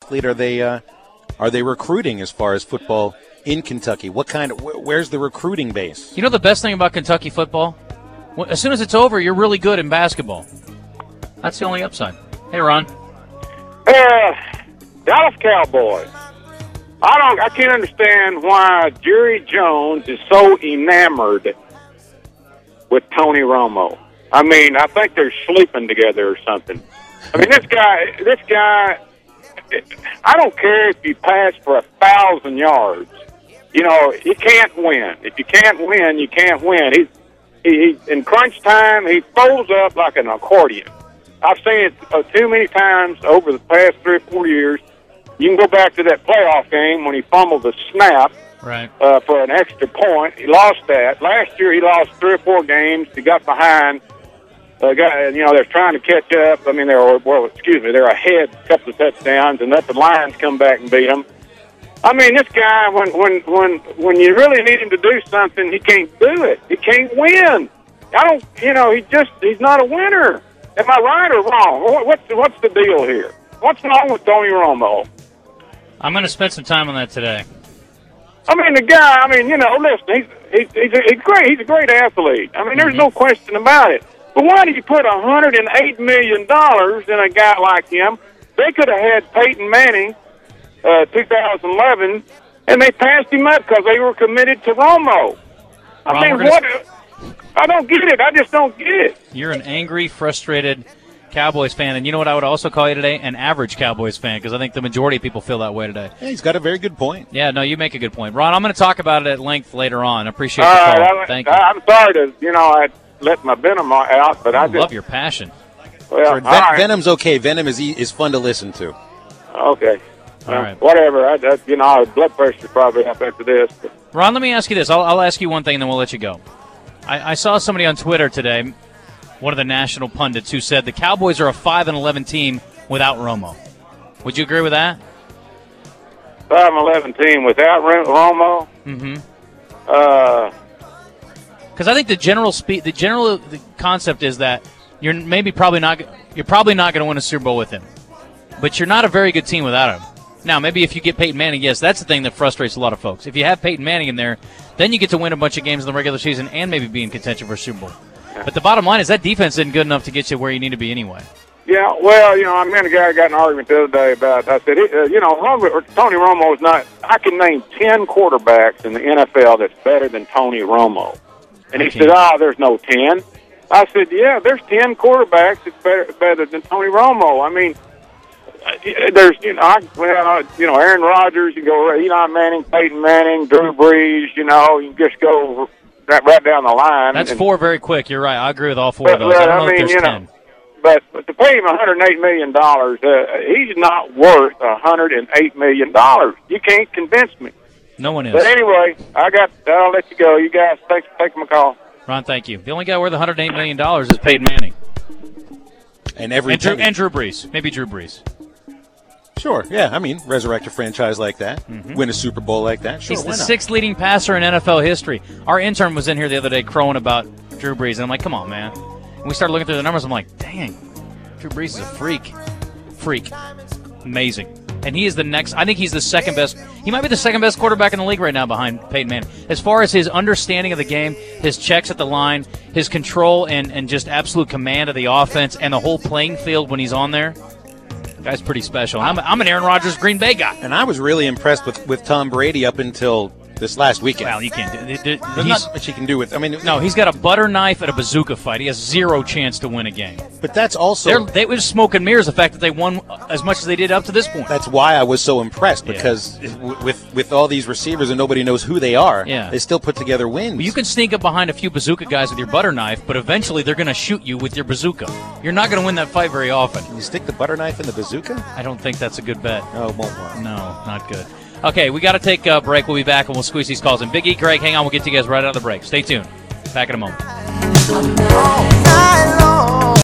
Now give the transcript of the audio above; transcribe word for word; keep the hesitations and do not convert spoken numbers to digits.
athlete are they uh, are they recruiting as far as football in Kentucky? What kind of where's the recruiting base? You know the best thing about Kentucky football? As soon as it's over, you're really good in basketball. That's the only upside. Hey, Ron. Uh, Dallas Cowboys. I don't. I can't understand why Jerry Jones is so enamored with Tony Romo. I mean, I think they're sleeping together or something. I mean, this guy. This guy. I don't care if you pass for a thousand yards. You know, you can't win. If you can't win, you can't win. He's he, he in crunch time. He folds up like an accordion. I've seen it uh, too many times over the past three or four years. You can go back to that playoff game when he fumbled the snap right. uh, for an extra point. He lost that. Last year he lost three or four games. He got behind. Uh, got, you know, they're trying to catch up. I mean, they're, well, excuse me, they're ahead a couple of touchdowns, and let the Lions come back and beat them. I mean, this guy, when, when, when, when you really need him to do something, he can't do it. He can't win. I don't, you know, he just, he's not a winner. Am I right or wrong? What's, what's the deal here? What's wrong with Tony Romo? I'm going to spend some time on that today. I mean, the guy, I mean, you know, listen, he's, he's, he's, a, he's great. He's a great athlete. I mean, there's mm-hmm. no question about it. But why do you put one hundred eight million dollars in a guy like him? They could have had Peyton Manning, uh, two thousand eleven, and they passed him up because they were committed to Romo. I Ron, mean, what? S- I don't get it. I just don't get it. You're an angry, frustrated Cowboys fan, and you know what I would also call you today? An average Cowboys fan, because I think the majority of people feel that way today. Yeah, he's got a very good point. Yeah, no, you make a good point. Ron, I'm going to talk about it at length later on. I appreciate All the right, call. I, Thank you. I'm sorry to, you know, I let my venom out, but I, I just love your passion. Well, Sure, Ven- right. Venom's okay. Venom is e- is fun to listen to. Okay. All well, right. Whatever. I, I, you know, blood pressure probably up after this. But. Ron, let me ask you this. I'll, I'll ask you one thing, and then we'll let you go. I, I saw somebody on Twitter today, one of the national pundits, who said the Cowboys are a five and eleven team without Romo. Would you agree with that? five and eleven team without Romo? Mm-hmm. Uh, Because I think the general spe- the general the concept is that you're maybe probably not you're probably not going to win a Super Bowl with him, but you're not a very good team without him. Now, maybe if you get Peyton Manning, yes, that's the thing that frustrates a lot of folks. If you have Peyton Manning in there, then you get to win a bunch of games in the regular season and maybe be in contention for a Super Bowl. But the bottom line is that defense isn't good enough to get you where you need to be anyway. yeah, well, you know, I mean, a guy got in an argument the other day about, I said, uh, you know, Romo, Tony Romo is not, I can name ten quarterbacks in the N F L that's better than Tony Romo. And he Okay. said, oh, there's no ten. I said, yeah, there's ten quarterbacks that's better, better than Tony Romo. I mean, there's, you know, I, well, you know, Aaron Rodgers, you go Eli Manning, Peyton Manning, Drew Brees, you know, you just go right, right down the line. That's and, four very quick. You're right. I agree with all four but, of those. but, I don't I know mean, if there's you know, ten. But, but to pay him one hundred eight million dollars, uh, he's not worth one hundred eight million dollars. You can't convince me. No one is. But anyway, I got. I'll let you go. You guys, thanks for taking my call. Ron, thank you. The only guy worth one hundred eight million dollars is Peyton Manning. And every And Drew, penny- and Drew Brees. Maybe Drew Brees. Sure, yeah. I mean, resurrect a franchise like that, Mm-hmm. win a Super Bowl like that. Sure, He's why the not? sixth leading passer in N F L history. Our intern was in here the other day crowing about Drew Brees, and I'm like, come on, man. And we started looking through the numbers. I'm like, dang, Drew Brees is a freak. Freak. Amazing. And he is the next, I think he's the second best, he might be the second best quarterback in the league right now behind Peyton Manning. As far as his understanding of the game, his checks at the line, his control and, and just absolute command of the offense and the whole playing field when he's on there, the guy's pretty special. I'm, I'm an Aaron Rodgers Green Bay guy. And I was really impressed with, with Tom Brady up until this last weekend. Well, you can't do it. There's He's- not much he can do with. I mean, No, he's got a butter knife and a bazooka fight. He has zero chance to win a game. but that's also They're, they was smoke and mirrors the fact that they won as much as they did up to this point. that's why I was so impressed Yeah. because w- with with all these receivers and nobody knows who they are, Yeah. they still put together wins. You can sneak up behind a few bazooka guys with your butter knife, but eventually they're going to shoot you with your bazooka. You're not going to win that fight very often. You stick the butter knife in the bazooka? I don't think that's a good bet. No, it won't work. No, not good. Okay, we got to take a break. We'll be back and we'll squeeze these calls in. Big E, Greg, hang on. We'll get to you guys right out of the break. Stay tuned. Back in a moment.